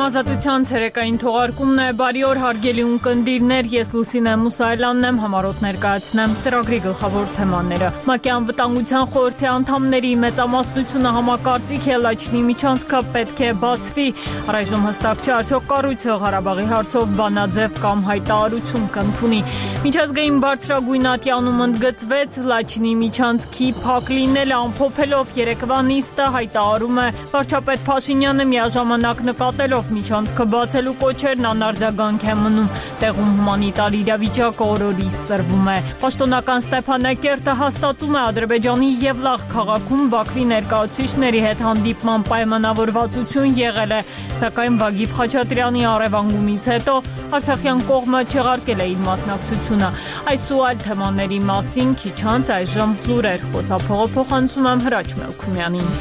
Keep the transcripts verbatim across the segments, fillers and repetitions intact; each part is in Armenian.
Ռադիո Ազատության ցերեկային թողարկումն է։ Բարի օր հարգելի ունկնդիրներ, ես Լուսինե Մուսայելյանն եմ, համառոտ ներկայացնեմ ծրագրի գլխավոր թեմաները։ ՄԱԿ-ի անվտանգության խորհրդի անդամների մեծամասնությունը համակարծիք է Լաչինի միջանցքը պետք է բացվի։ Առայժմ հստակ չէ արդյոք կառույցը Ղարաբաղի հարցով բանաձև կամ հայտարարություն կընդունի։ Միջազգային բարձրագույն ատյանում ընդգծվեց Լաչինի միջանցքի փակ լինելը, ամփոփելով երեկվա նիստը հայտարարում է վարչապետ Փաշինյանը միաժամանակ նկատելով միջանցքը բացելու կոչերն անարձագանք է մնում։ Տեղում հումանիտար իրավիճակը օր-օրի սրվում է։ Պաշտոնական Ստեփանակերտը հաստատում է Ադրբեջանի Եվլախ քաղաքում Բաքվի ներկայացուցիչների հետ հանդիպման պայմանավորվածություն եղել է, սակայն Վագիվ Խաչատրյանի առևանգումից հետո Արցախյան կողմը չեղարկել է իր մասնակցությունը։ Այս ու այլ թեմաների մասին քիչ անց այժմ լուրեր խոսափողը փոխանցում եմ Հրաչ Մելքումյանին։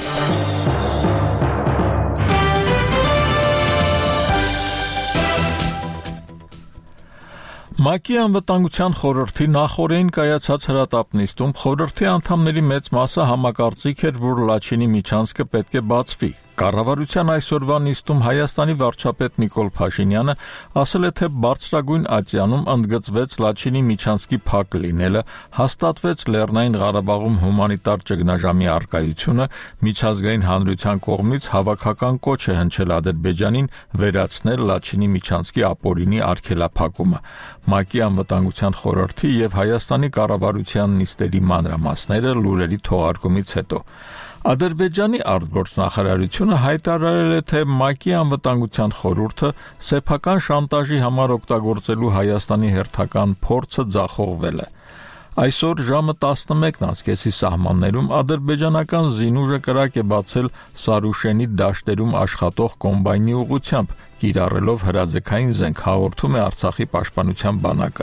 ՄԱԿ-ի անվտանգության խորհրդի նախօրեին կայացած հրատապ նիստում խորհրդի անդամների մեծ մասը համակարծիք էր, որ Լաչինի միջանցքը պետք է բացվի։ Կառավարության այսօրվա նիստում Հայաստանի վարչապետ Նիկոլ Փաշինյանը ասել է, թե բարձրագույն ատյանում ընդգծվեց Լաչինի միջանցքի փակ լինելը, հաստատվեց Լեռնային Ղարաբաղում հումանիտար ճգնաժամի առկայությունը, միջազգային հանրության կողմից հավաքական կոչ է հնչել Ադրբեջանին վերացնել Լաչինի միջանցքի ապօրինի արգելափակումը։ ՄԱԿ-ի անվտանգության խորհրդի եւ Հայաստանի կառավարության նիստերի մանրամասները լուրերի թողարկումից հետո Ադրբեջանի արտգործնախարարությունը հայտարարել է, թե ՄԱԿ-ի անվտանգության խորհուրդը սեփական շանտաժի համար օգտագործելու Հայաստանի հերթական փորձը ձախողվել է։ Այսօր ժամը տասնմեկն անց կեսի սահմաններում ադրբեջանական զինուժը կրակ է բացել Սարուշենի դաշտերում աշխատող կոմբայնի ուղղությամբ, կիրառելով հրաձգային զենք, հաղորդում է Արցախի պաշտպանության բանակը։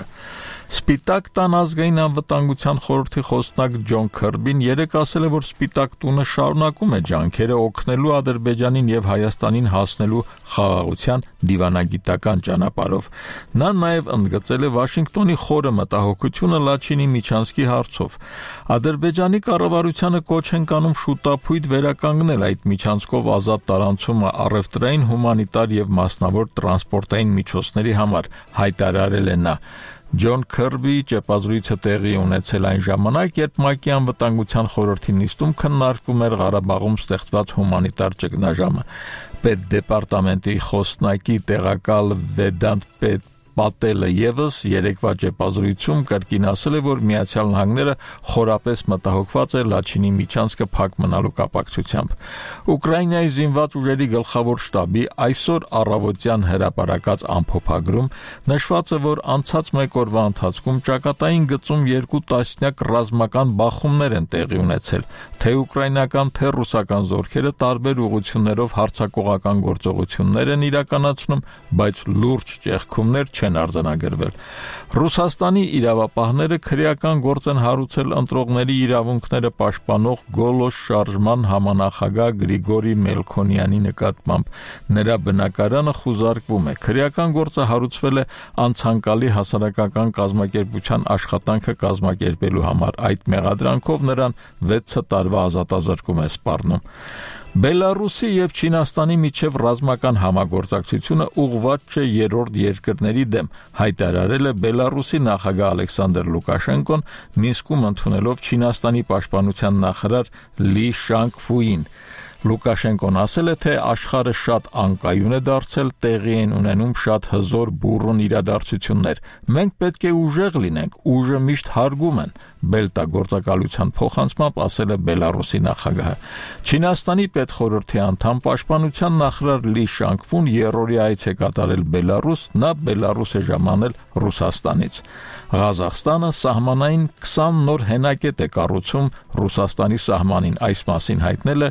Սպիտակ տան ազգային անվտանգության խորհրդի խոսնակ Ջոն Քըրբին երեկ ասել է, որ Սպիտակ տունը շարունակում է ջանքերը օգնելու Ադրբեջանին եւ Հայաստանին հասնելու խաղաղության դիվանագիտական ճանապարհով։ Նա նաեւ ընդգծել է Վաշինգտոնի խորը մտահոգությունը Լաչինի միջանցքի հարցով։ Ադրբեջանի կառավարությանը կոչ են կանում շուտապույտ վերականգնել այդ միջանցքով ազատ տարանցումը առևտրային, հումանիտար եւ մասնավոր տրանսպորտային միջոցների համար, հայտարարել է նա։ Ջոն Քըրբիի ճեպազրույցը տեղի ունեցել այն ժամանակ, երբ ՄԱԿ-ի անվտանգության խորհրդի նիստում քննարկվում էր Ղարաբաղում ստեղծված հումանիտար ճգնաժամը։ Պետդեպարտամենտի խոսնակի տեղակալ Վեդանտ Պատելը եւս երեկվա ճեպազրույցում կրկին ասել է, որ Միացյալ Նահանգները խորապես մտահոգված է Լաչինի միջանցքը փակ մնալու կապակցությամբ։ Ուկրաինայի զինված ուժերի գլխավոր շտաբի այսօր առավոտյան հրապարակած ամփոփագրում նշված է, որ անցած մեկ օրվա ընթացքում ճակատային գծում երկու տասնյակ ռազմական բախումներ են տեղի ունեցել, թե ուկրաինական, թե ռուսական զորքերը տարբեր ուղղություններով հարձակողական գործողություններ են իրականացնում, բայց լուրջ ճեղքումներ չեն արձանագրվել։ Ռուսաստանի իրավապահները քրեական գործ են հարուցել ընտրողների իրավունքները պաշտպանող Գոլոս շարժման համանախագահ Գրիգորի Մելքոնյանի նկատմամբ։ Նրա բնակարանը խուզարկվում է։ Քրեական գործը հարուցվել է անցանկալի հասարակական կազմակերպության աշխատանքը կազմակերպելու համար։ Այդ մեղադրանքով նրան վեց տարվա ազատազրկում է սպառնում։ Բելարուսի եւ Չինաստանի միջև ռազմական համագործակցությունը ուղղված չէ երրորդ երկրների դեմ, հայտարարել է Բելարուսի նախագահ Ալեքսանդր Լուկաշենկոն Մինսկում ընդունելով Չինաստանի պաշտպանության նախարար Լի Շանգֆուին։ Լուկաշենկոն ասել է, թե աշխարհը շատ անկայուն է դարձել, տեղի են ունենում շատ հզոր բուռն իրադարձություններ։ Մենք պետք է ուժեղ լինենք, ուժը միշտ հարգում են, Բելտագործակալության փոխանցմամբ ասել է Բելարուսի նախագահը։ Չինաստանի պետխորհրդի անդամ պաշտպանության նախարար Լի Շանգֆուն երրորդի այց է կատարել Բելարուս, նա Բելարուս է ժամանել Ռուսաստանից։ Ղազախստանը սահմանային քսան նոր հենակետ է կառուցում Ռուսաստանի սահմանին, այս մասին հայտնել է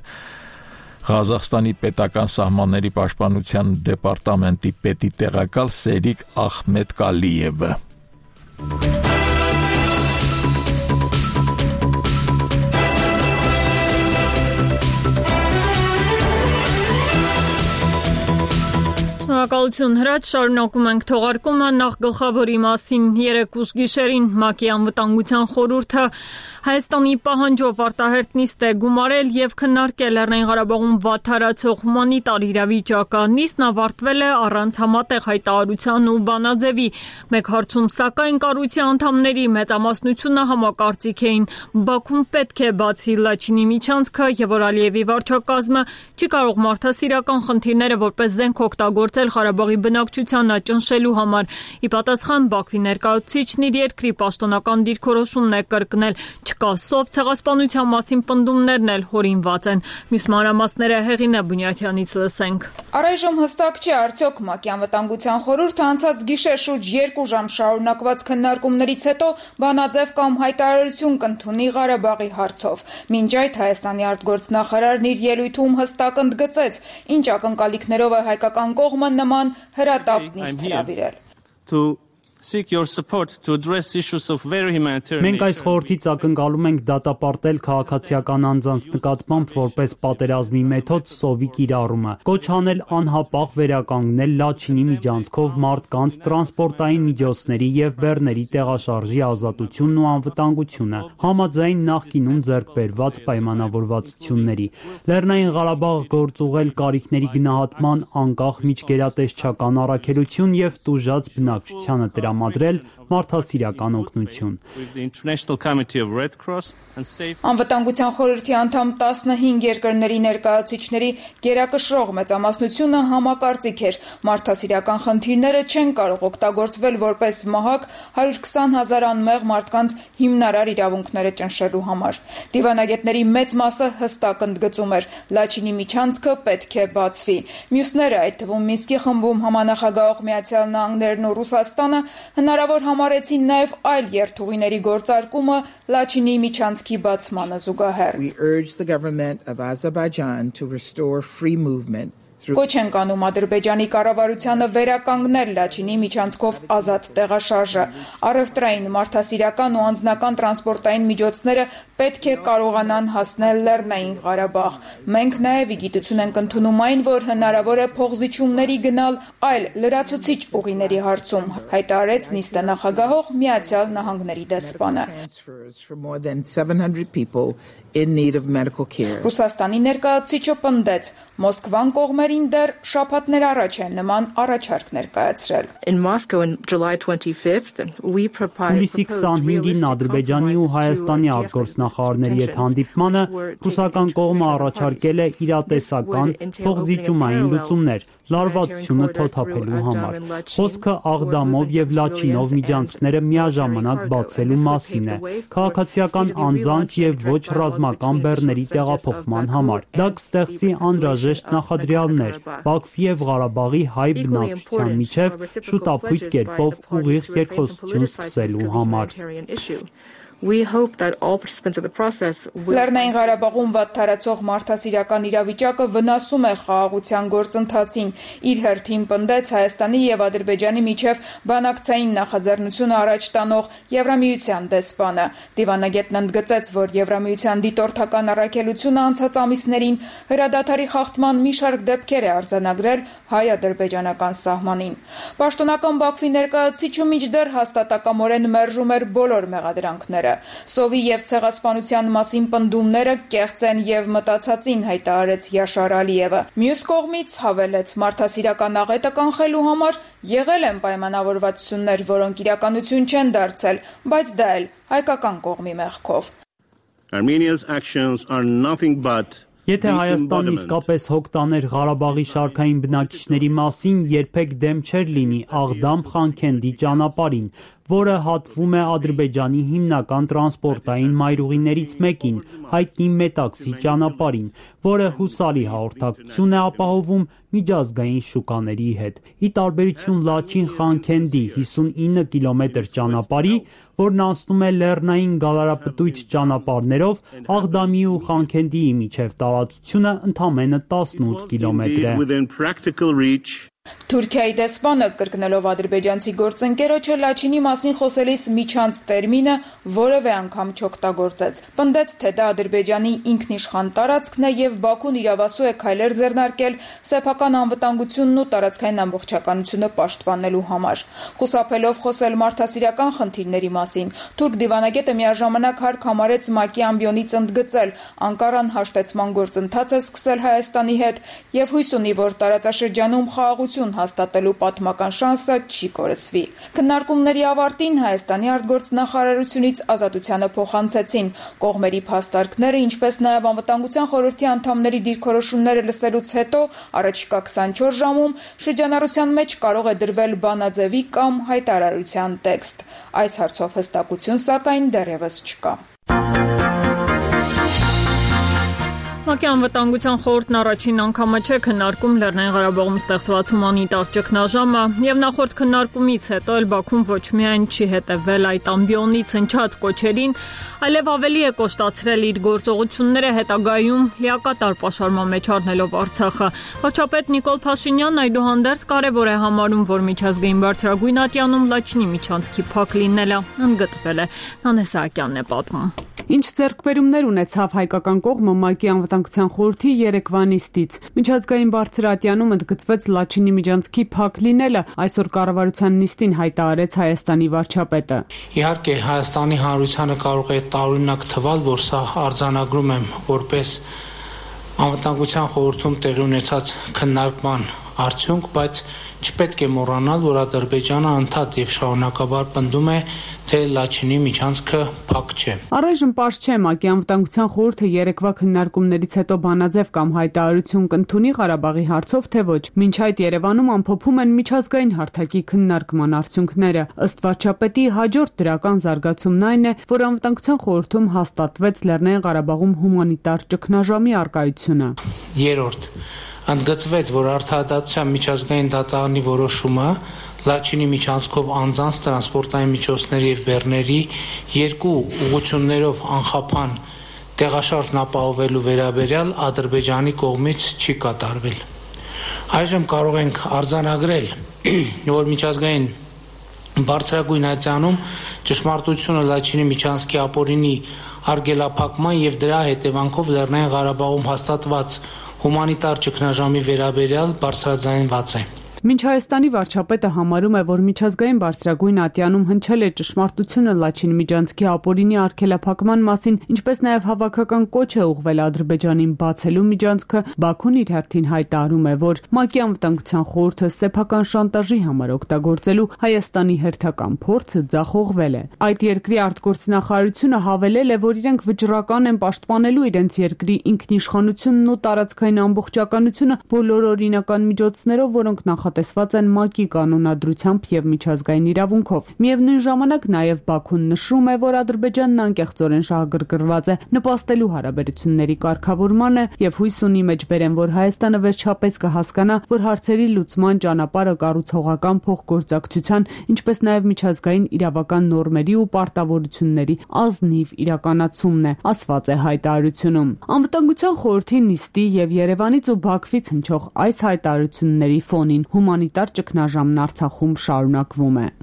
Ղազախստանի պետական սահմանների պաշտպանության դեպարտամենտի պետի տեղակալ Սերիկ Ախմեդկալիևը։ Շնորհակալություն Հրաչ, շարունակում ենք թողարկումը նախ գլխավորի մասին երեկ ուշ գիշերին ՄԱԿ-ի անվտանգության խորհուրդը Հայաստանի պահանջով արտահերտ նիստ է գումարել եւ քննարկել Լեռնային Ղարաբաղում վատթարացող հումանիտար իրավիճակը։ Նիստն ավարտվել է առանց համատեղ հայտարարության ու բանաձևի։ Մեկ հարցում, սակայն, կառույցի անդամների մեծամասնությունը համակարծիք էին, Բաքուն պետք է բացի Լաչինի միջանցքը եւ որ Ալիևի վարչակազմը չի կարող մարդասիրական խնդիրները որպես զենք օգտագործել Ղարաբաղի բնակչությանը ճնշելու համար։ Ի պատասխան Բաքվի ներկայացուցիչն իր երկրի պաշտոնական դիրքորոշումն է կրկնել, չկա սով, ցեղասպանության մասին պնդումներն էլ հորինված են։ Մյուս մանրամասները Հեղինե Բունյաթյանից լսենք։ Առայժմ հստակ չէ, արդյոք ՄԱԿ-ի անվտանգության խորհուրդը անցած գիշեր շուրջ երկու ժամ շարունակված քննարկումներից հետո բանաձև կամ հայտարարություն կընդունի Ղարաբաղի հարցով։ Մինչ այդ Հայաստանի արտգործնախարարն իր ելույթում հստակ ընդգծեց, ինչ ակնկալիքներով է հայկական կողմը նման հրատապ նիստ հրավիրել։ Seek your support to address issues of very humanitarian Մենք այս խորհրդից ակնկալում ենք դատապարտել քաղաքացիական անձանց նկատմամբ որպես պատերազմի մեթոդ սովի կիրառումը, կոչ անել անհապաղ վերականգնել Լաչինի միջանցքով մարդկանց, տրանսպորտային միջոցների եւ բեռների տեղաշարժի ազատությունն ու անվտանգությունը, համաձայն նախկինում ձեռք բերված պայմանավորվածությունների։ Լեռնային Ղարաբաղ գործուղել կարիքների գնահատման անկախ միջգերատեսչական առաքելություն եւ տուժած բնակչությանը տրամադրել մարդասիրական օգնություն։ Անվտանգության խորհրդի անդամ տասնհինգ երկրների ներկայացուցիչների գերակշռող մեծամասնությունը համակարծիք էր, մարդասիրական խնդիրները չեն կարող օգտագործվել որպես մահակ հարյուր քսան հազար անմեղ մարդկանց հիմնարար իրավունքները ճնշելու համար։ Դիվանագետների մեծ մասը հստակ ընդգծում էր, Լաչինի միջանցքը պետք է բացվի։ Մյուսները, այդ թվում Մինսկի խմբում համանախագահող Միացյալ Նահանգներն ու Ռուսաստանը հնարավոր համարեցին նաև այլ երթուղիների գործարկումը Լաչինի միջանցքի բացմանը զուգահեռ։ We urge the government of Azerbaijan to restore free movement. Կոչ են կանում Ադրբեջանի կառավարությանը վերականգնել Լաչինի միջանցքով ազատ տեղաշարժը։ Առևտրային, մարդասիրական ու անձնական տրանսպորտային միջոցները պետք է կարողանան հասնել Լեռնային Ղարաբաղ։ Մենք նաև իգիտություն ենք ընդունում այն, որ հնարավոր է փողզիջումների գնալ այլ լրացուցիչ ուղիների հարցում, հայտարարեց նիստը նախագահող Միացյալ Նահանգների դեսպանը։ In need of medical care. Ռուսաստանի ներկայացուցիչը պնդեց, Մոսկվան կողմերին դեռ շաբաթներ առաջ են նման առաջարկ ներկայացրել։ In Moscow on July twenty-fifth, we proposed Հուլիսի քսանհինգին Ադրբեջանի ու Հայաստանի արտգործնախարարների հետ հանդիպմանը ռուսական կողմը առաջարկել է իրատեսական փողզիջումային լուծումներ լարվածությունը թոթափելու համար։ Խոսքը Աղդամով եւ Լաչինով միջանցքները միաժամանակ բացելու մասին է, քաղաքացիական անձանց եւ ոչ ռազմական բեռների տեղափոխման համար։ Դա կստեղծի անհրաժեշտ նախադրյալներ Բաքվի եւ Ղարաբաղի հայ բնակչության միջև շուտապույտ կերպով ուղիղ երկխոսություն սկսելու համար։ We hope that all participants of the process will Լեռնային Ղարաբաղում վատթարացող մարդասիրական իրավիճակը վնասում է խաղաղության գործընթացին։ Իր հերթին պնդեց Հայաստանի եւ Ադրբեջանի միջև բանակցային նախաձեռնությունը առաջ տանող Եվրամիության դեսպանը։ Դիվանագետն ընդգծեց, որ Եվրամիության դիտորդական առաքելությունը անցած ամիսներին հրադադարի խախտման մի շարք դեպքեր է արձանագրել հայ-ադրբեջանական սահմանին։ Պաշտոնական Բաքվի ներկայացուցիչը մինչդեռ հաստատակամորեն մերժում էր բոլոր մեղադրանքները։ Սովի եւ ցեղասպանության մասին պնդումները կեղծ են եւ մտածածին, հայտարարեց Յաշար Ալիևը։ Մյուս կողմից հավելեց, մարդասիրական աղետը կանխելու համար եղել են պայմանավորվածություններ, որոնք իրականություն չեն դարձել, բայց դա էլ հայկական կողմի մեղքով։ Armenia's actions are nothing but Եթե Հայաստանն իսկապես հոգ տաներ Ղարաբաղի շարքային բնակիչների մասին, երբեք դեմ չէր լինի Աղդամ-Խանքենդի ճանապարհին, որը հատվում է Ադրբեջանի հիմնական տրանսպորտային մայրուղիներից մեկին, հայտնի Մետաքսի ճանապարհին, որը հուսալի հաղորդակցություն է ապահովում միջազգային շուկաների հետ։ Ի տարբերություն Լաչին-Խանքենդի հիսունինը կիլոմետր ճանապարհի, որն անցնում է լեռնային գալարապտույտ ճանապարհներով, Աղդամի ու Խանքենդիի միջև տարածությունը ընդամենը տասնութ կիլոմետր է։ Թուրքիայի դեսպանը կրկնելով ադրբեջանցի գործընկերոջը Լաչինի մասին խոսելիս միջանց տերմինը որևէ անգամ չօգտագործեց։ Պնդեց, թե դա Ադրբեջանի ինքնիշխան տարածքն է եւ Բաքուն իրավասու է քայլեր ձեռնարկել սեփական անվտանգությունն ու տարածքային ամբողջականությունը պաշտպանելու համար։ Խուսափելով խոսել մարդասիրական խնդիրների մասին, թուրք դիվանագետը միաժամանակ հարկ համարեց ՄԱԿ-ի ամբիոնից ընդգծել Անկարան հաշտեցման գործընթաց է սկսել Հայաստանի հետ եւ հույս ունի, որ տարածաշրջանում խաղաղություն հաստատելու պատմական շանսը չի կորսվի։ Քննարկումների ավարտին Հայաստանի արտգործնախարարությունից Ազատությանը փոխանցեցին կողմերի փաստարկները, ինչպես նաև անվտանգության խորհրդի անդամների դիրքորոշումները լսելուց հետո առաջիկա քսանչորս ժամում շրջանառության մեջ կարող է դրվել բանաձևի կամ հայտարարության տեքստ։ Այս հարցով հստակություն սակայն դեռևս չկա։ ՄԱԿ-ի անվտանգության խորհուրդն առաջին անգամը չէ քննարկում Լեռնային Ղարաբաղում ստեղծված հումանիտար ճգնաժամը եւ նախորդ քննարկումից հետո էլ Բաքուն ոչ միայն չի հետևել այդ ամբիոնից հնչած կոչերին, այլև ավելի է կոշտացրել իր գործողությունները հետագայում լիակատար պաշարման մեջ առնելով Արցախը։ Վարչապետ Նիկոլ Փաշինյանն այդուհանդերձ կարևոր է համարում, որ միջազգային բարձրագույն ատյանում Լաչինի միջանցքի փակ լինելը ընդգծվել է։ Նանե Սահակյանն է պատմում։ Ինչ ձեռքբերումներ ունեցավ հայկական կողմը ՄԱԿ-ի անվտանգության խորհրդի երեկվա նիստից։ Միջազգային բարձր ատյանում ընդգծվեց Լաչինի միջանցքի փակ լինելը, այսօր կառավարության նիստին հայտարարեց Հայաստանի վարչապետը։ Իհարկե, Հայաստանի Հանրությանը կարող է տարօրինակ թվալ, որ սա արձանագրում եմ որպես անվտանգության խորհրդում տեղի ունեցած քննարկման արդյունք, բայց չպետք է մոռանալ, որ Ադրբեջանը անդադ եւ շարունակաբար պնդում է, թե Լաչինի միջանցքը փակ չէ։ Առայժմ պարզ չէ ՄԱԿ-ի անվտանգության խորհուրդը երեկվա քննարկումներից հետո բանաձև կամ հայտարարություն կընդունի Ղարաբաղի հարցով, թե ոչ։ Մինչ այդ Երևանում ամփոփում են միջազգային հարթակի քննարկման արդյունքները։ Ըստ վարչապետի, հաջորդ դրական զարգացումն այն է, որ անվտանգության խորհրդում հաստատվեց Լեռնային Ղարաբաղում հումանիտար ճգնաժամի առկայությունը։ Երրորդ, ընդգծվեց, որ Արդարադատության միջազգային դատարանի որոշումը Լաչինի միջանցքով անձանց տրանսպորտային միջոցների եւ բեռների երկու ուղղություններով անխափան տեղաշարժն ապահովելու վերաբերյալ Ադրբեջանի կողմից չի կատարվել։ Այժմ կարող ենք արձանագրել, որ միջազգային բարձրագույն ատյանում ճշմարտությունը Լաչինի միջանցքի ապօրինի արգելափակման եւ դրա հետևանքով Լեռնային Ղարաբաղում հաստատված հումանիտար ճգնաժամի վերաբերյալ բարձրաձայնված է։ Մինչ Հայաստանի վարչապետը համարում է, որ միջազգային բարձրագույն ատյանում հնչել է ճշմարտությունը Լաչինի միջանցքի ապօրինի արգելափակման մասին, ինչպես նաև հավաքական կոչ է ուղղվել Ադրբեջանին բացելու միջանցքը, Բաքուն իր հերթին հայտարարում է, որ ՄԱԿ-ի անվտանգության խորհուրդը սեփական շանտաժի համար օգտագործելու Հայաստանի հերթական փորձը ձախողվել է։ Այդ երկրի արտգործնախարարությունը հավելել է, որ իրենք վճռական են պաշտպանելու իրենց երկրի ինքնիշխանությունն ու տարածքային ամբողջականությունը բոլոր օրինական միջոցներով, որոնք նախատեսված են ՄԱԿ-ի կանոնադրությամբ եւ միջազգային իրավունքով։ Միևնույն ժամանակ նաեւ Բաքուն նշում է, որ Ադրբեջանն անկեղծորեն շահագրգռված է նպաստելու հարաբերությունների կարգավորմանը եւ հույս ունի մեջբերեն, որ Հայաստանը վերջապես կհասկանա, որ հարցերի լուծման ճանապարհը կառուցողական փոխգործակցության, ինչպես նաեւ միջազգային իրավական նորմերի ու պարտավորությունների ազնիվ իրականացումն է, ասված է հայտարարությունում։ Անվտանգության խորհրդի նիստի եւ Երևանից ու Բաքվից հնչող այս հայտարարությունների ֆոնին հումանիտար ճգնաժամն Արցախում շարունակվում է։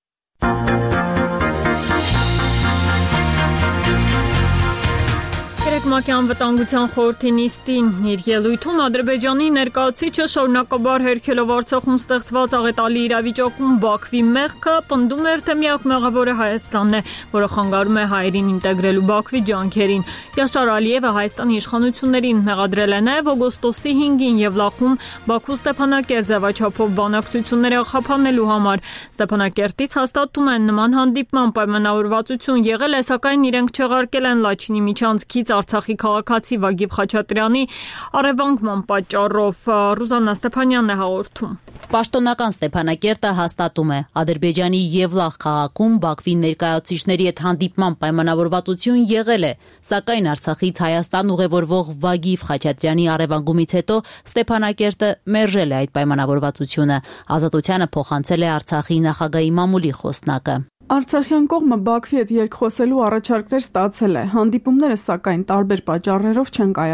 ՄԱԿ-ի անվտանգության խորհրդի նիստին իր ելույթում Ադրբեջանի ներկայացուցիչը շարունակաբար հերքելով Արցախում ստեղծված աղետալի իրավիճակում Բաքվի մեղքը պնդում էր, թե միակ մեղավորը Հայաստանն է, որը խանգարում է հայերին ինտեգրելու Բաքվի ջանքերին։ Յաշար Ալիևը Հայաստանի իշխանություններին մեղադրել է նաև օգոստոսի հինգին Եվլախում Բաքու Ստեփանակերտ ձևաչափով բանակցությունները խափանելու համար։ Ստեփանակերտից հաստատում են նման հանդիպման պայմանավորվածություն եղել է, սակայն իրենք չեղարկել են Լաչինի միջանցքից Արցախի քաղաքացի Վագիվ Խաչատրյանի առևանգման պատճառով։ Ռուզաննա Ստեփանյանն է հաղորդում։ Պաշտոնական Ստեփանակերտը հաստատում է Ադրբեջանի Եվլախ քաղաքում Բաքվի ներկայացուցիչների հետ հանդիպման պայմանավորվածություն եղել է, սակայն Արցախից Հայաստան ուղևորվող Վագիվ Խաչատրյանի առևանգումից հետո Ստեփանակերտը մերժել է այդ պայմանավորվածությունը։ Ազատությանը փոխանցել է Արցախի նախագահի մամուլի խոսնակը։ Արցախյան կողմը Բաքվի հետ երկխոսելու առաջարկներ ստացել է։ Հանդիպումները, սակայն, տարբեր պատճառներով չեն կայացել։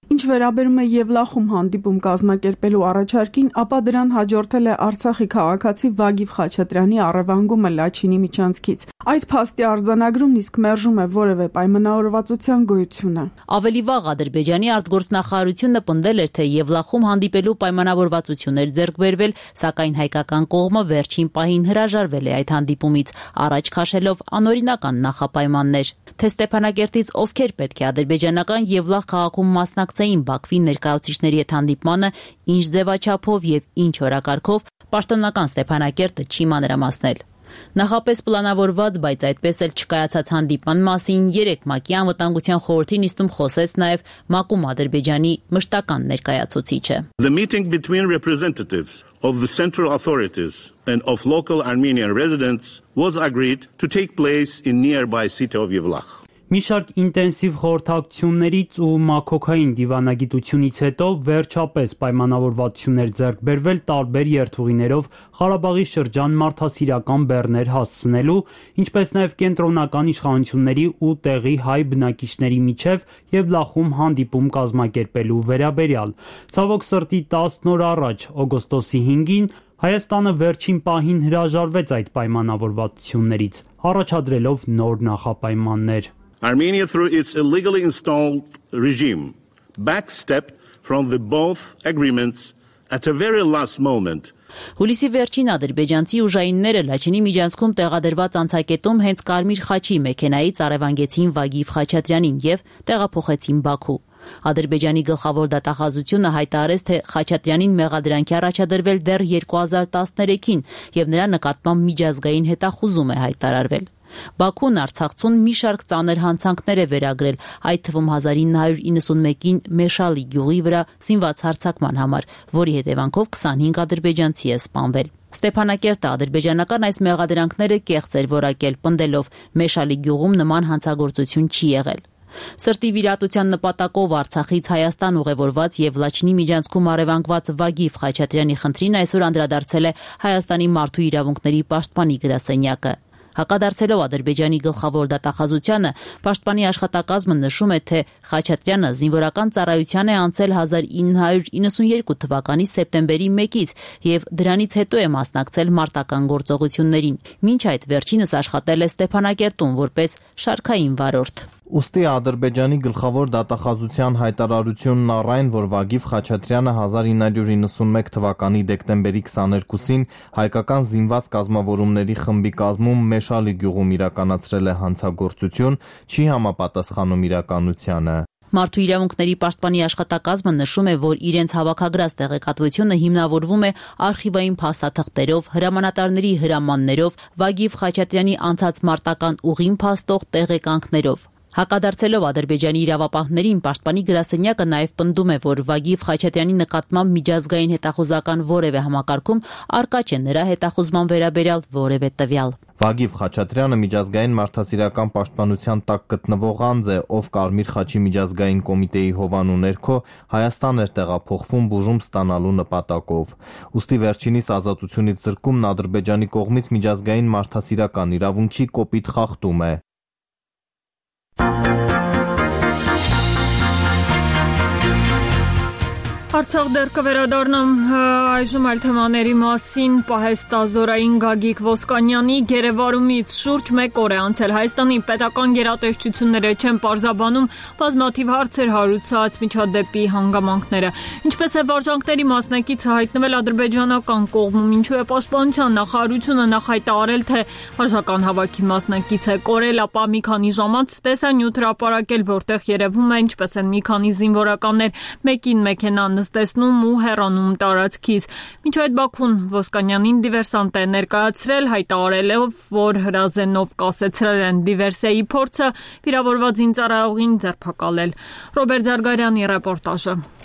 Ինչ վերաբերում է Եվլախում հանդիպում կազմակերպելու առաջարկին, ապա դրան հաջորդել է Արցախի քաղաքացի Վագիվ Խաչատրյանի առևանգումը Լաչինի միջանցքից։ Այդ փաստի արձանագրումն իսկ մերժում է որևէ պայմանավորվածության գոյությունը։ Ավելի վաղ Ադրբեջանի արտգործնախարարությունը պնդել էր, թե Եվլախում հանդիպելու պայմանավորվածություններ ձեռք բերվել, սակայն հայկական կողմը վերջին պահին հրաժարվել է այդ հանդիպումից, առաջ քաշելով անօրինական նախապայմաններ։ Թե Ստեփանակերտից ովքեր պետք է ադրբեջանական Եվլախ քաղաքում մասնակցեին Բաքվի ներկայացուցիչների հետ հանդիպմանը, ինչ ձևաչափով եւ ինչ օրակարգով, պաշտոնական Ստեփանակերտը չի մանրամասնել։ Նախապես պլանավորված, բայց այդպես էլ չկայացած հանդիպման մասին երեկ ՄԱԿ-ի անվտանգության խորհրդի նիստում խոսեց նաև ՄԱԿ-ում Ադրբեջանի մշտական ներկայացուցիչը։ The meeting between representatives of the central authorities and of local Armenian residents was agreed to take place in nearby city of Yevlakh. Մի շարք ինտենսիվ խորհրդակցություններից ու մաքոքային դիվանագիտությունից հետո վերջապես պայմանավորվածություններ ձեռք բերվել տարբեր երթուղիներով Ղարաբաղի շրջան մարդասիրական բեռներ հասցնելու, ինչպես նաև կենտրոնական իշխանությունների ու տեղի հայ բնակիչների միջև Եվլախում հանդիպում կազմակերպելու վերաբերյալ։ Ցավոք սրտի տասն օր առաջ, օգոստոսի հինգին, Հայաստանը վերջին պահին հրաժարվեց այդ պայմանավորվածություններից, առաջադրելով նոր նախապայմաններ։ Armenia, through its illegally installed regime, backstepped from the both agreements at a very last moment. Հուլիսի վերջին ադրբեջանցի ուժայինները Լաչինի միջանցքում տեղադրված անցակետում հենց Կարմիր խաչի մեքենայից առևանգեցին Վագիվ Խաչատրյանին եւ տեղափոխեցին Բաքու։ Ադրբեջանի գլխավոր դատախազությունը հայտարարեց, թե Խաչատրյանին մեղադրանքի առաջադրվել դեռ երկու հազար տասներեքին եւ նրա նկատմամբ միջազգային հետախուզում է հայտարարվել։ Բաքուն Արցախցուն մի շարք ծանր հանցանքներ է վերագրել, այդ թվում հազար ինը հարյուր իննսունմեկին Մեշալի գյուղի վրա զինված հարձակման համար, որի հետևանքով քսանհինգ ադրբեջանցի է սպանվել։ Ստեփանակերտը ադրբեջանական այս մեղադրանքները կեղծ էր որակել, պնդելով Մեշալի գյուղում նման հանցագործություն չի եղել։ Սրտի վիրատության նպատակով Արցախից Հայաստան ուղևորված եւ Լաչինի միջանցքում առևանգված Վագիվ Խաչատրյանի խնդրին այսօր անդրադարձել է Հայաստանի մարդու իրավունքների պաշտպանի գրասենյակը։ Հակադարձելով Ադրբեջանի գլխավոր դատախազությանը, պաշտպանի աշխատակազմը նշում է, թե Խաչատրյանը զինվորական ծառայության է անցել հազար ինը հարյուր իննսունյերկու թվականի սեպտեմբերի մեկից եւ դրանից հետո է մասնակցել մարտական գործողություններին։ Մինչ այդ վերջինս աշխատել է Ստեփանակերտում որպես շարքային վարորդ։ Ուստի Ադրբեջանի գլխավոր դատախազության հայտարարությունն առայն, որ Վագիվ Խաչատրյանը հազար ինը հարյուր իննսունմեկ թվականի դեկտեմբերի քսաներկուսին հայկական զինված կազմավորումների խմբի կազմում Մեշալի գյուղում իրականացրել է հանցագործություն, չի համապատասխանում իրականությանը։ Մարդու իրավունքների պաշտպանի աշխատակազմը նշում է, որ իրենց հավաքագրած տեղեկատվությունը հիմնավորվում է արխիվային փաստաթղթերով, հրամանատարների հրամաններով, Վագիվ Խաչատրյանի անցած մարտական ուղին փաստող տեղեկանքներով։ Հակադարձելով Ադրբեջանի իրավապահներին, պաշտպանի գրասենյակը նաև պնդում է, որ Վագիվ Խաչատրյանի նկատմամբ միջազգային հետախուզական որևէ համակարգում առկա չէ նրա հետախուզման վերաբերյալ որևէ տվյալ։ Վագիվ Խաչատրյանը միջազգային մարդասիրական պաշտպանության տակ գտնվող անձ է, ով Կարմիր խաչի միջազգային կոմիտեի հովանու ներքո Հայաստան էր տեղափոխվում բուժում ստանալու նպատակով։ Ուստի վերջինիս ազատությունից զրկումն Ադրբեջանի կողմից միջազգային մարդասիրական իրավունքի կոպիտ խախտում է։ Արցախ դեռ կվերադառնամ այժմ այլ թեմաների մասին։ Պահեստազորային Գագիկ Ոսկանյանի գերեվարումից շուրջ մեկ օր է անցել։ Հայաստանի պետական գերատեսչությունները չեն պարզաբանում բազմաթիվ հարցեր հարուցած միջադեպի հանգամանքները։ Ինչպես է վարժանքների մասնակիցը հայտնվել ադրբեջանական կողմում, ինչու է պաշտպանության նախարարությունը նախ հայտարարել, թե վարժական հավաքի մասնակից է կորել, ապա մի քանի ժամ անց տեսանյութ հրապարակել, որտեղ երևում է ինչպես են մի քանի զինվորականներ մեկին մեքենան տեսնում ու հեռանում տարածքից։ Մինչ այդ Բաքուն Ոսկանյանին դիվերսանտ է ներկայացրել, հայտարարելով, որ հրազենով կասեցրել են դիվերսիայի փորձը վիրավորված զինծառայողին ձերբակալել։ Ռոբերտ Զարգարյանի ռեպորտաժը։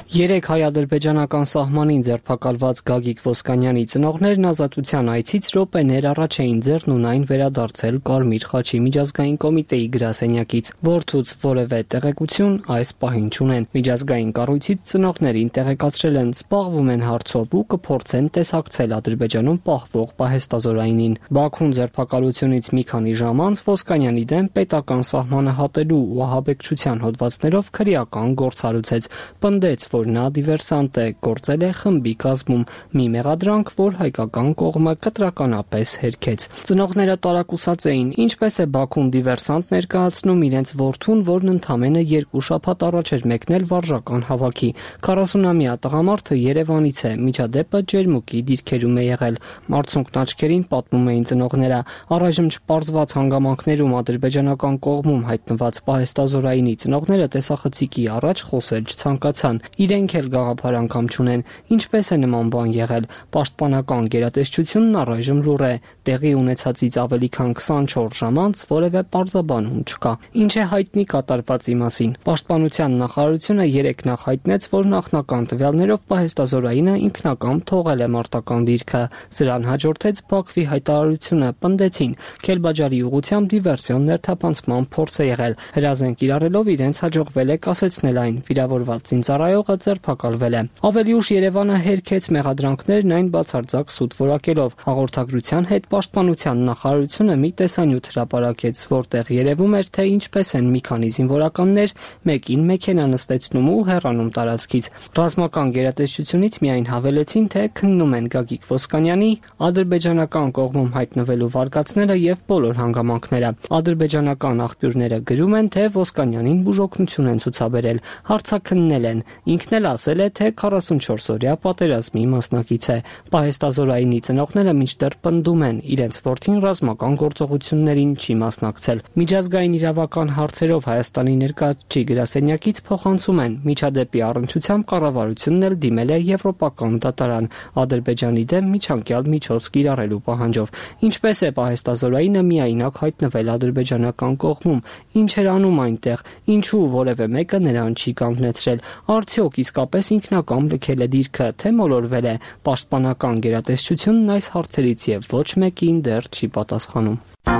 Երեք հայ-ադրբեջանական սահմանին ձերբակալված Գագիկ Ոսկանյանի ծնողներն ազատության այցից րոպեներ առաջ էին ձեռնունայն վերադարձել Կարմիր խաչի միջազգային կոմիտեի գրասենյակից, որթուց որևէ տեղեկություն այս պահին չունեն։ Միջազգային կառույցից ծնողներին տեղեկացրել են, զբաղվում են հարցով ու կփորձեն տեսակցել Ադրբեջանում պահվող պահեստազորայինին։ Բաքուն ձերբակալությունից մի քանի ժամ անց Ոսկանյանի դեմ պետական սահմանը հատելու ու ահաբեկչության հոդվածներով քրեական գործ հարուցեց, պնդեց, որ նա դիվերսանտ է, գործել է խմբի կազմում, մի մեղադրանք, որ հայկական կողմը կտրականապես հերքեց։ Ծնողները տարակուսած էին, ինչպես է Բաքուն դիվերսանտ ներկայացնում իրենց որդուն, որն ընդամենը երկու շաբաթ առաջ էր մեկնել վարժական հավաքի։ քառասունամյա տղամարդը Երևանից է, միջադեպը ջերմուկի դիրքերում է եղել։ Մարցունքն աչքերին պատմում էին ծնողները։ Առայժմ չպարզված հանգամանքներում ադրբեջանական կողմում հայտնված պահեստազորայինի ծնողները տեսախցիկի առաջ խոսել չցանկացան։ Իրենք էլ գաղափար անգամ չունեն, ինչպես է նման բան եղել։ Պաշտպանական գերատեսչությունն առայժմ լուռ է, տեղի ունեցածից ավելի քան քսանչորս ժամ անց որևէ պարզաբանում չկա։ Ինչ է հայտնի կատարվածի մասին։ Պաշտպանության նախարարությունը երեկ նախ հայտնեց, որ նախնական տվյալներով պահեստազորայինը ինքնակամ թողել է մարտական դիրքը։ Սրան հաջորդեց Բաքվի հայտարարությունը, պնդեցին, Քելբաջարի ուղղությամբ դիվերսիոն ներթափանցման փորձ է եղել։ Հրազեն կիրառելով իրենց հաջողվել է կասեցնել այն։ Վիրավորված զինծառայողը ձերբակալվել է։ Ավելի ուշ Երևանը հերքեց մեղադրանքներն այն բացարձակ սուտ որակելով։ Հաղորդագրության հետ Պաշտպանության նախարարությունը մի տեսանյութ հրապարակեց, որտեղ երևում էր, թե ինչպես են մի քանի զինվորականներ մեկին մեքենա նստեցնում ու հեռանում տարածքից։ Ռազմական գերատեսչությունից միայն հավելեցին, թե քննում են Գագիկ Ոսկանյանի ադրբեջանական կողմում հայտնվելու վարկածները եւ բոլոր հանգամանքները։ Ադրբեջանական աղբյուրները գրում են, թե Ոսկանյանին բուժօգնություն են ցուցաբերել, հարցաքննել են։ Ինքն էլ ասել է, թե քառասունչորս օրյա պատերազմի մասնակից է։ Պահեստազորայինի ծնողները մինչդեռ պնդում են, իրենց որդին ռազմական գործողություններին չի մասնակցել։ Միջազգային իրավական հարցերով Հայաստանի ներկայացուցիչ գրասենյակից փոխանցում են, միջադեպի առնչությամբ կառավարությունն էլ դիմել է Եվրոպական դատարան Ադրբեջանի դեմ միջանկյալ միջոց կիրառելու պահանջով։ Ինչպես է պահեստազորայինը միայնակ հայտնվել ադրբեջանական կողմում, ինչ էր անում այնտեղ, ինչու որևէ մեկը նրան չի կանգնեցրել։ Արդյոք իսկապես ինքնակամ լքել է դիրքը, թե մոլորվել է։ Պաշտպանական գերատեսչությունն այս հարցերից եւ ոչ մեկին դեռ չի պատասխանում։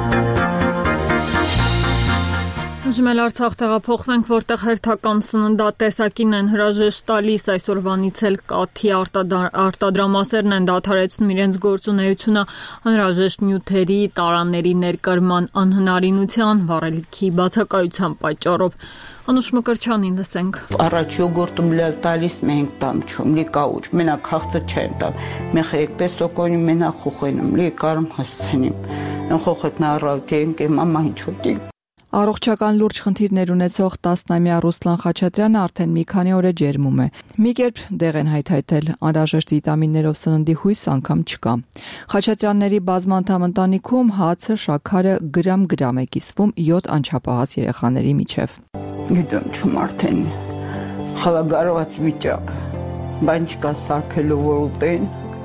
Ուժմել Արցախ տեղափոխվենք, որտեղ հերթական սննդատեսակին են հրաժեշտ տալիս, այսօրվանից էլ կաթի արտադրամասերն են դադարեցնում իրենց գործունեությունը անհրաժեշտ նյութերի, տարաների ներկրման անհնարինության, վառելիքի բացակայության պատճառով։ Անուշ Մկրչյանին լսենք։ Առաջ յոգուրտում լել տալիս մենք տամ չում, լի կաուչ, մենակ խաղցը չեն տամ, մեխ եկպես սոկոնի մենակ խուխենում, լի կարում հասցնիմ, են խոխետնա առավտեին կեմ ամա հինչոտիկ։ Առողջական լուրջ խնդիրներ ունեցող տասնամյա Ռուսլան Խաչատրյանը արդեն մի քանի օր է ջերմում է։ Մի կերպ դեղ են հայթայթել, անհրաժեշտ վիտամիններով սննդի հույս անգամ չկա։ Խաչատրյանների բազմանդամ ընտանիքում հացը, շաքարը գրամ-գրամ է կիսվում յոթ անչափահաս երեխաների միջև։ Գիտեմ չում արդեն խաղագարված վիճակ, բան չկա սարքելու որ ուտեն,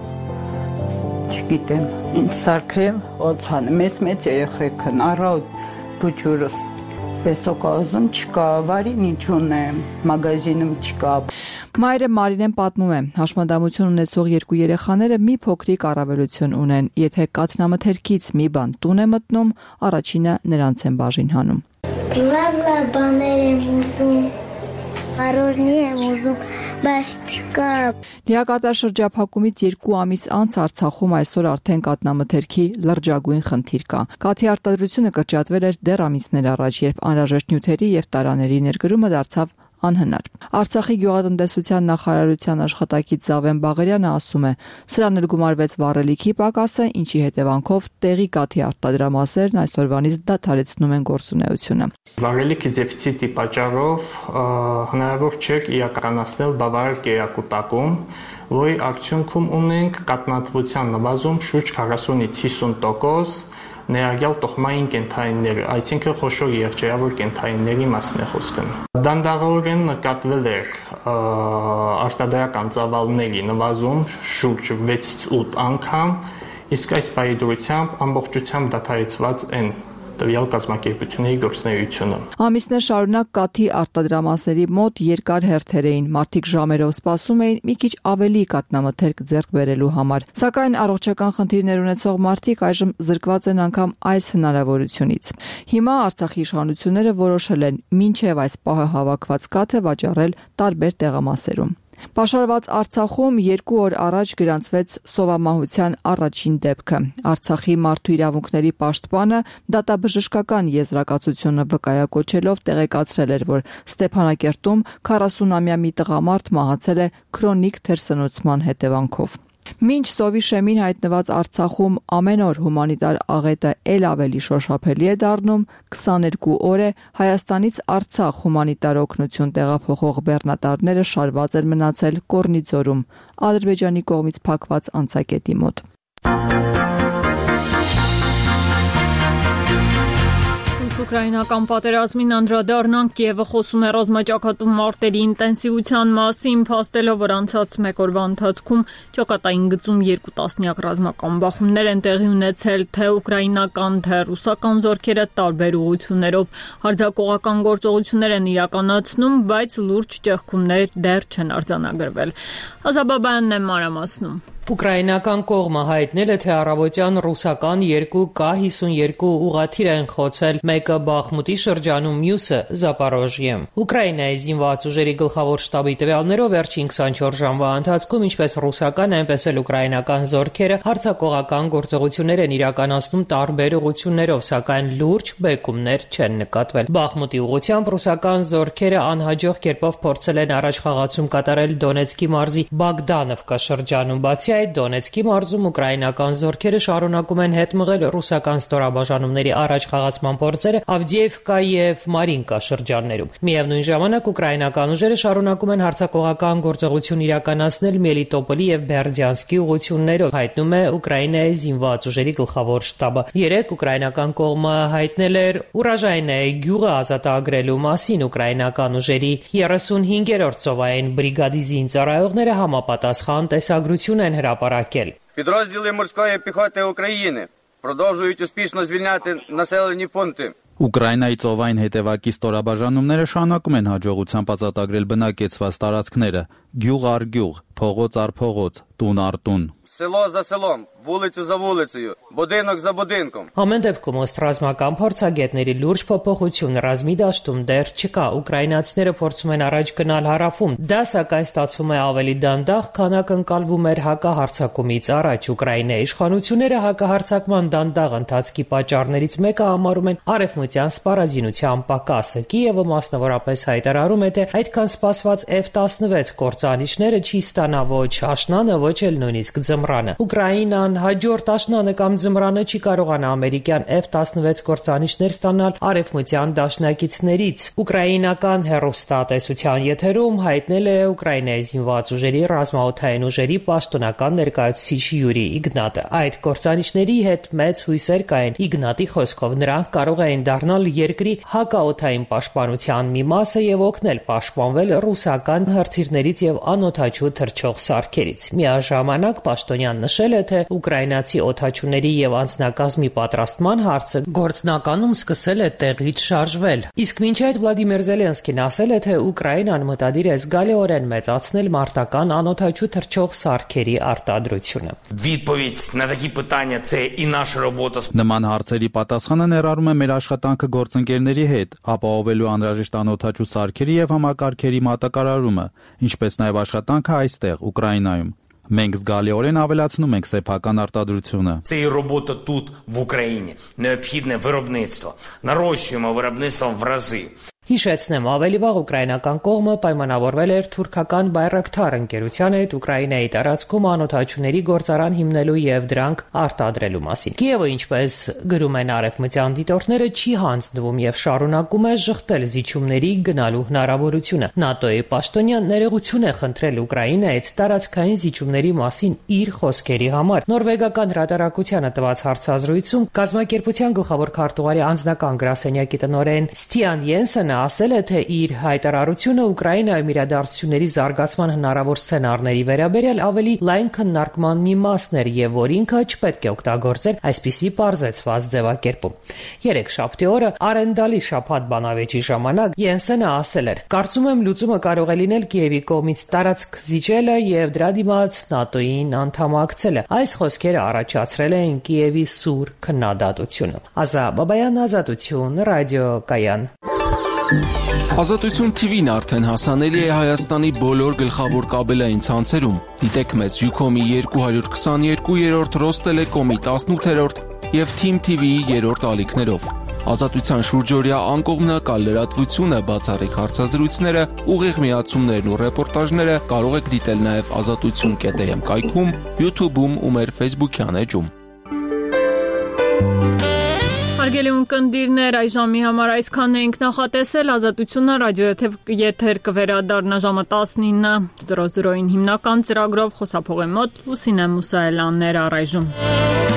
չգիտեմ, ինչ սարքեմ, օծան, մեծ-մեծ երեխեք են, առավտ Փուչուրս պեսոկազում չկա, վարին ինչ ունեմ, մագազինում չկա։ Մայրը Մարինեն պատմում է, հաշմանդամություն ունեցող երկու երեխաները մի փոքրիկ առավելություն ունեն, եթե կաթնամթերքից մի բան տուն է մտնում, առաջինը նրանց են բաժին հանում։ Լավ-լավ բաներ եմ ուզում, առօրնի եմ ուզում, բայց չկա։ Լիակատար շրջափակումից երկու ամիս անց Արցախում այսօր արդեն կաթնամթերքի լրջագույն խնդիր կա։ Կաթի արտադրությունը կրճատվել էր դեռ ամիսներ առաջ, երբ անհրաժեշտ նյութերի եւ տարաների ներկրումը դարձավ անհնար։ Արցախի գյուղատնտեսության նախարարության աշխատակից Զավեն Բաղարյանը ասում է, սրան էլ գումարվեց վառելիքի պակասը, ինչի հետևանքով տեղի կաթի արտադրամասերն այսօրվանից դադարեցնում են գործունեությունը։ Վառելիքի դեֆիցիտի պատճառով հնարավոր չէր իրականացնել բավարար կերակուտակում, որի արդյունքում ունենք կաթնատվության նվազում շուրջ քառասունից հիսուն տոկոս ներառյալ տոհմային կենդանիները, այսինքն խոշոր եղջերավոր կենդանիների մասն է խոսքը։ Դանդաղորեն նկատվել էր արտադրական ծավալների նվազում շուրջ վեցից ութ անգամ, իսկ այս բարեդրությամբ ամբողջությամբ դադարեցված են տվյալ կազմակերպությունների գործունեությունը։ Ամիսներ շարունակ կաթի արտադրամասերի մոտ երկար հերթեր էին, մարդիկ ժամերով սպասում էին մի քիչ ավելի կաթնամթերք ձեռք բերելու համար։ Սակայն առողջական խնդիրներ ունեցող մարդիկ այժմ զրկված են անգամ այս հնարավորությունից։ Հիմա Արցախի իշխանությունները որոշել են մինչև այս պահը հավաքված կաթը վաճառել տարբեր տեղամասերում։ Պաշարված Արցախում երկու օր առաջ գրանցվեց սովամահության առաջին դեպքը։ Արցախի մարդու իրավունքների պաշտպանը դատաբժշկական եզրակացությունը վկայակոչելով տեղեկացրել էր, որ Ստեփանակերտում քառասունամյա մի տղամարդ մահացել է քրոնիկ թերսնուցման հետևանքով։ Մինչ սովի շեմին հայտնված Արցախում ամեն օր հումանիտար աղետը ել ավելի շոշափելի է դառնում, քսաներկու օր է Հայաստանից Արցախ հումանիտար օգնություն տեղափոխող բեռնատարները շարված են մնացել Կորնիձորում, Ադրբեջանի կողմից փակված անցակետի մոտ։ Ուկրաինական պատերազմին անդրադառնանք, Կիևը խոսում է ռազմաճակատում մարտերի ինտենսիվության մասին, փաստելով, որ անցած մեկ օրվա ընթացքում ճակատային գծում երկու տասնյակ ռազմական բախումներ են տեղի ունեցել, թե ուկրաինական, թե ռուսական զորքերը տարբեր ուղղություններով հարձակողական գործողություններ են իրականացնում, բայց լուրջ ճեղքումներ դեռ չեն արձանագրվել։ Ազաբաբյանն է մանրամասնում։ Ուկրաինական կողմը հայտնել է, թե առավոտյան ռուսական երկու Կ հիսունյոթ ուղղաթիռ են խոցել, մեկը Բախմուտի շրջանում, մյուսը Զապորոժիեմ։ Ուկրաինայի զինված ուժերի գլխավոր շտաբի տվյալներով վերջին քսանչորս ժամվա ընթացքում ինչպես ռուսական, այնպես էլ ուկրաինական զորքերը հարձակողական գործողություններ են իրականացնում տարբեր ուղղություններով, սակայն լուրջ բեկումներ չեն նկատվել։ Բախմուտի ուղղությամբ ռուսական զորքերը անհաջող կերպով փորձել են առաջխաղացում կատարել Դոնեցկի մարզի Բոգդանովկա շրջանում, բացի այդ Դոնեցկի մարզում ուկրաինական զորքերը շարունակում են հետ մղել ռուսական ստորաբաժանումների առաջխաղացման փորձերը Ավդիևկա եւ Մարինկա շրջաններում։ Միևնույն ժամանակ ուկրաինական ուժերը շարունակում են հարձակողական գործողություն իրականացնել Մելիտոպոլի եւ Բերդյանսկի ուղղություններով, հայտնում է Ուկրաինայի զինված ուժերի գլխավոր շտաբը։ Երեկ ուկրաինական կողմը հայտնել էր Ուրաժայնե գյուղը ազատագրելու մասին ուկրաինական ուժերի երեսունհինգերորդ ծովային բրիգադի զինծառայողները համապատասխան տեսագրություն են հրապարակել։ Підрозділи морської піхоти України продовжують успішно звільняти населені пункти. Ուկրաինայի ծովային հետևակի ստորաբաժանումները շարունակում են հաջողությամբ ազատագրել բնակեցված տարածքները՝ գյուղ առ գյուղ, փողոց առ փողոց, տուն առ տուն։ Село за селом, вулицю за вулицею, будинок за будинком։ Ամեն դեպքում ըստ ռազմական փորձագետների լուրջ փոփոխություն ռազմի դաշտում դեռ չկա։ Ուկրաինացիները փորձում են առաջ գնալ հարավում։ Դա սակայն ստացվում է ավելի դանդաղ, քան ակնկալվում էր հակահարձակումից առաջ։ Ուկրաինայի իշխանությունները հակահարձակման դանդաղ ընթացքի պատճառներից մեկը համարում են արևմտյան սպառազինության պակասը։ Կիևը մասնավորապես հայտարարում է, թե այդքան սպասված F տասնվեց կործանիչները չի ստանա ոչ աշնանը, ոչ էլ նույնիսկ ձմռանը։ Ուկրաինան հաջորդ աշնանը կամ ձմռանը չի կարողանա ամերիկյան F տասնվեց կործանիչներ ստանալ արևմտյան դաշնակիցներից։ Ուկրաինական հեռուստատեսության եթերում հայտնել է Ուկրաինայի զինված ուժերի ռազմաօդային ուժերի պաշտոնական ներկայացուցիչ Յուրի Իգնատը։ Այդ կործանիչների հետ մեծ հույսեր կային։ Իգնատի խոսքով նրանք կարող էին դառնալ երկրի հակաօդային պաշտպանության մի մասը եւ օգնել պաշտպանվել ռուսական հրթիռներից եւ անօդաչու թռչող սարքերից։ Միաժամանակ Պաշտոնյան նշել է, թե ուկրաինացի օդաչուների եւ անձնակազմի պատրաստման հարցը գործնականում սկսել է տեղից շարժվել։ Իսկ մինչ այդ Վլադիմիր Զելենսկին ասել է, թե Ուկրաինան մտադիր է զգալիորեն մեծացնել մարտական անօդաչու թռչող սարքերի արտադրությունը։ Նման հարցերի պատասխանը ներառում է մեր աշխատանքը գործընկերների հետ, ապահովելու անհրաժեշտ անօդաչու սարքերի եւ համակարգերի մատակարարումը, ինչպես նաեւ աշխատանքը այստեղ Ուկրաինայում։ Մենք զգալիորեն ավելացնում ենք սեփական արտադրությունը։ Це і робота тут, в Україні. Необхідне виробництво. Нарощуємо виробництво в рази. Հիշեցնեմ, ավելի վաղ ուկրաինական կողմը պայմանավորվել էր թուրքական Բայրակթար ընկերության հետ Ուկրաինայի տարածքում անօդաչուների գործարան հիմնելու եւ դրանք արտադրելու մասին։ Կիևը, ինչպես գրում են արևմտյան դիտորդները, չի հանձնվում եւ շարունակում է ժխտել զիջումների գնալու հնարավորությունը։ ՆԱՏՕ-ի պաշտոնյան ներողություն է խնդրել Ուկրաինայից տարածքային զիջումների մասին իր խոսքերի համար։ Նորվեգական հրատարակությանը տված հարցազրույցում կազմակերպության գլխավոր քարտուղարի անձնական գրասենյակի տնօրեն Ստիան Յենսենը Յենսենը ասել է, թե իր հայտարարությունը Ուկրաինայում իրադարձությունների զարգացման հնարավոր սցենարների վերաբերյալ ավելի լայն քննարկման մի մասն էր եւ որ ինքը չպետք է օգտագործել այսպիսի պարզեցված ձևակերպում։ Երեքշաբթի օրը Արենդալի շաբաթ բանավեճի ժամանակ Յենսենը ասել էր. «Կարծում եմ լուծումը կարող է լինել Կիևի կողմից տարածք զիջելը եւ դրա դիմաց ՆԱՏՕ-ին անդամակցելը»։ Այս խոսքերը առաջացրել էին Կիևի սուր քննադատությունը։ Ազա Բաբայան, Ազատություն, ռադիոկայան։ Ազատություն T V-ն արդեն հասանելի է Հայաստանի բոլոր գլխավոր կաբելային ցանցերում։ Դիտեք մեզ Յուքոմի երկու հարյուր քսաներկու, Ռոստելեկոմի տասնութերորդ եւ Թիմ T V-ի երրորդ ալիքներով։ Ազատության շուրջօրյա անկողմնակալ լրատվությունը, բացառիկ հարցազրույցները, ուղիղ միացումներն ու ռեպորտաժները կարող եք դիտել նաեւ ազատություն կետ am կայքում, YouTube-ում ու մեր Facebook-յան էջում։ Հարգելի ունկնդիրներ, այս ժամի համար այսքանն ենք նախատեսել։ Ազատությունը ռադիոյեթեր եթեր կվերադառնա ժամը տասնինը զրո զրոյին հիմնական ծրագրով, խոսափողի մոտ Լուսինե Մուսայելյաններ առայժմ։